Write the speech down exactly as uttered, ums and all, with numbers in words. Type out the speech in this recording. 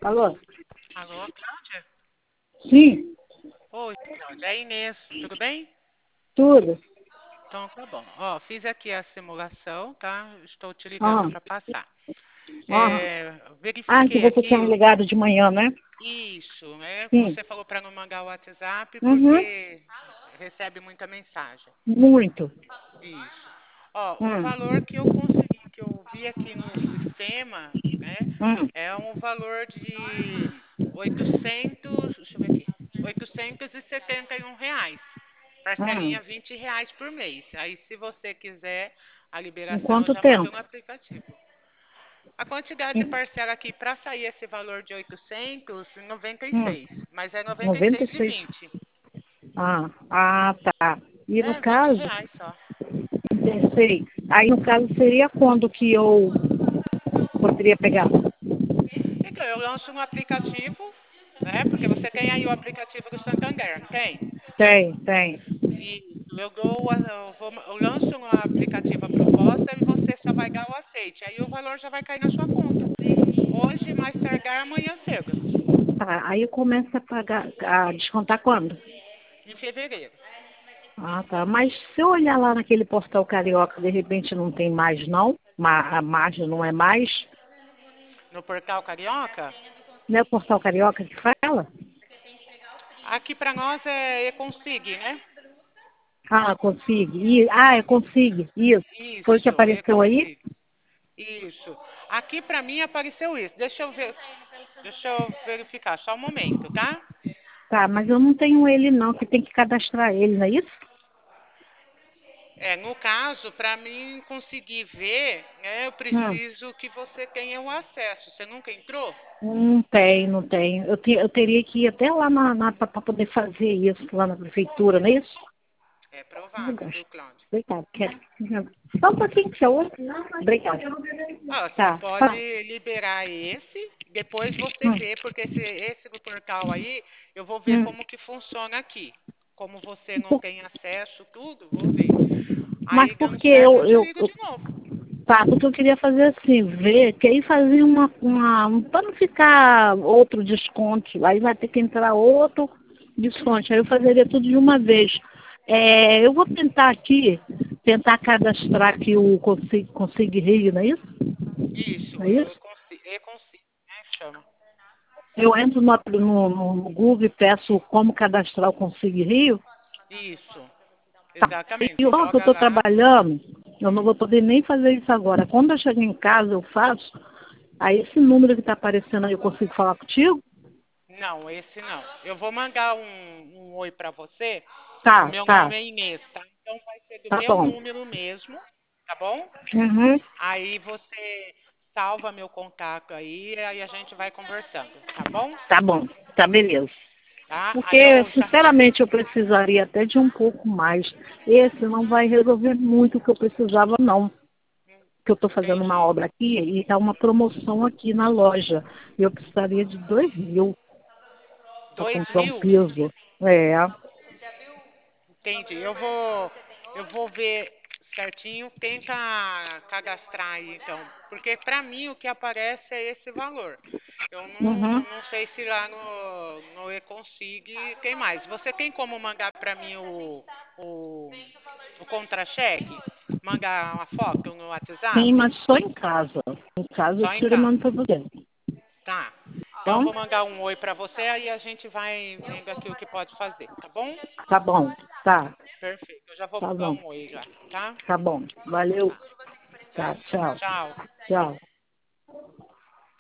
Alô? Alô, Cláudia? Sim, Oi, Cláudia. É Inês, tudo bem? tudo. Então tá bom. Ó, fiz aqui a simulação, tá? Estou te ligando Ah, para passar. ah. É, Ah, que verifiquei você tinha aqui me o- ligado de manhã, né? isso, né? Sim. Você falou para não mandar o WhatsApp Uhum. porque recebe muita mensagem. Muito. Isso. Ó, o Hum. valor que eu consegui, que eu vi aqui no sistema, né? Hum. É um valor de oitocentos, deixa eu ver aqui, oitocentos e setenta e um reais. Hum. Parcelinha vinte reais por mês. Aí, se você quiser a Em liberação, eu quanto já mando no tempo? aplicativo. A quantidade de Em parcela aqui para sair esse valor de oitocentos, noventa e hum. seis, mas é noventa e noventa seis e de seis. vinte. Ah, ah, tá. E no É, vinte caso, reais só. sei. Aí no caso seria quando que eu poderia pegar? Então, eu lanço um aplicativo, né? Porque você tem aí o aplicativo do Santander, não tem? Tem, tem. E eu, dou, a- eu, vou, eu lanço um aplicativo a proposta e você só vai dar o aceite. Aí o valor já vai cair na sua conta. Hoje, mais tardar, amanhã cedo, Tá, aí eu começo a pagar, a descontar quando? em fevereiro. Ah, tá. Mas se eu olhar lá naquele portal carioca, de repente não tem mais, não? Ma- A margem não é mais? No portal Carioca, Não é o portal carioca que fala? aqui para nós é e-consigue, né? Ah, consigo. I- Ah, é consigo. Isso. Foi o que Isso, apareceu aí? e-consigue. Isso. Aqui para mim apareceu isso. Deixa eu ver, deixa eu verificar, só um momento, tá? Tá, mas eu não tenho ele não, que tem que cadastrar ele, não é isso? É, no caso, para mim conseguir ver, né, eu Hum. preciso que você tenha o acesso. Você nunca entrou? Não tem, não tem. Eu, te- eu teria que ir até lá na, na, para poder fazer isso, lá na prefeitura, não é isso? É Eu provável, gosto. viu, Cláudia? Obrigada. Quero. Só um pouquinho, que eu... Obrigada. Ah, você Tá, pode tá. liberar esse, depois você Hum. vê, porque esse, esse do portal aí, eu vou ver Hum. como que funciona aqui. Como você não tem acesso, tudo, vou ver. Mas Aí, dando porque certo, eu, eu te eu, ligo eu de novo. tá, porque eu queria fazer assim, ver, que aí fazer uma, uma um, para não ficar outro desconto, aí vai ter que entrar outro desconto, aí eu fazeria tudo de uma vez. É, eu vou tentar aqui, tentar cadastrar aqui o Consig, Consig Rio, não é isso? Isso, Não é eu isso? consigo, eu consigo, né, chama. Eu entro no, no, no Google e peço como cadastrar o Consig Rio. Isso, Tá. E exatamente. ó, que eu Joga estou lá. trabalhando, eu não vou poder nem fazer isso agora. Quando eu chegar em casa, eu faço. Aí esse número que está aparecendo aí, eu consigo falar contigo? Não, esse não. Eu vou mandar um, um oi pra você. O Tá, meu tá, nome é Inês, tá? Então vai ser do tá meu bom. número mesmo, tá bom? Uhum, Aí você salva meu contato aí, aí a gente vai conversando, tá bom? tá bom, tá beleza. Tá? Aí Porque, eu já. sinceramente, eu precisaria até de um pouco mais. Esse não vai resolver muito o que eu precisava, não. Que eu estou fazendo uma Entendi. obra aqui e está uma promoção aqui na loja. E eu precisaria de dois mil para Dois comprar um mil? piso. É. Entendi. Eu vou, eu vou ver certinho. Tenta cadastrar aí, então. Porque pra mim o que aparece é esse valor. Eu não, Uhum. não sei se lá no, no e-consigue tem mais. Você tem como mandar pra mim o, o, o contra-cheque? Mandar uma foto no Sim, WhatsApp? mas só em casa. Em casa eu Só em tiro e mando casa. para você. Tá. Então eu Então, vou mandar um oi pra você, aí a gente vai vendo aqui o que pode fazer, tá bom? tá bom. Tá, Perfeito. Eu já vou tá mandar bom. um oi já, tá? Tá bom. Valeu. Tá. Tá, Certo. tchau. Tchau. Tchau.